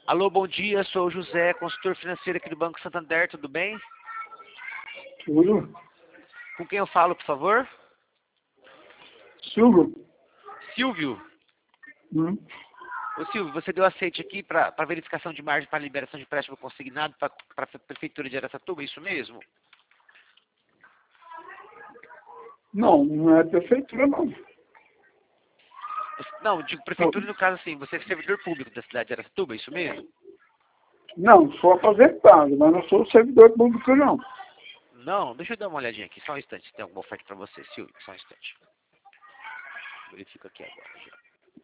Alô, bom dia, sou o José, consultor financeiro aqui do Banco Santander, tudo bem? Tudo? Com quem eu falo, por favor? Silvio? Silvio. Hum. Ô Silvio, você deu aceite aqui para verificação de margem para liberação de empréstimo consignado para a Prefeitura de Araçatuba, é isso mesmo? Não é prefeitura, não. Não, digo Prefeitura no caso assim, você é servidor público da cidade de Araçatuba, é isso mesmo? Não, sou aposentado, mas não sou servidor público, não. Não, deixa eu dar uma olhadinha aqui, só um instante, se tem alguma oferta para você, Silvio, só um instante. Verifico aqui agora já.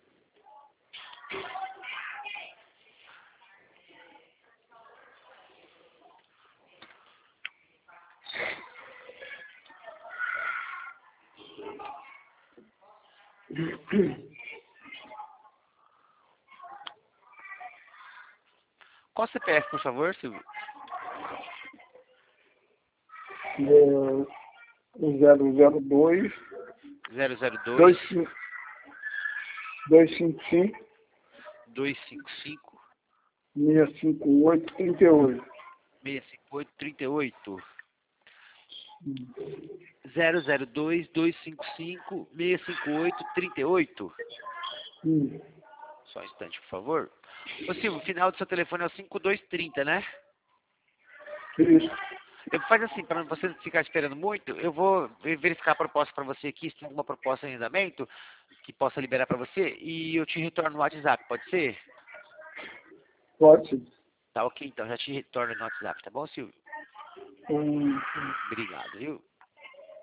Qual CPF, por favor, Silvio? É 002 002 255 255 658 38. 658 38. 002 255 658 38. Só um instante, por favor. Ô Silvio, o final do seu telefone é o 5230, né? Isso. Eu faz assim, para você não ficar esperando muito, eu vou verificar a proposta para você aqui, se tem alguma proposta em andamento que possa liberar para você, e eu te retorno no WhatsApp, pode ser? Pode ser. Tá ok, então, já te retorno no WhatsApp, tá bom, Silvio? Hum. Obrigado, viu?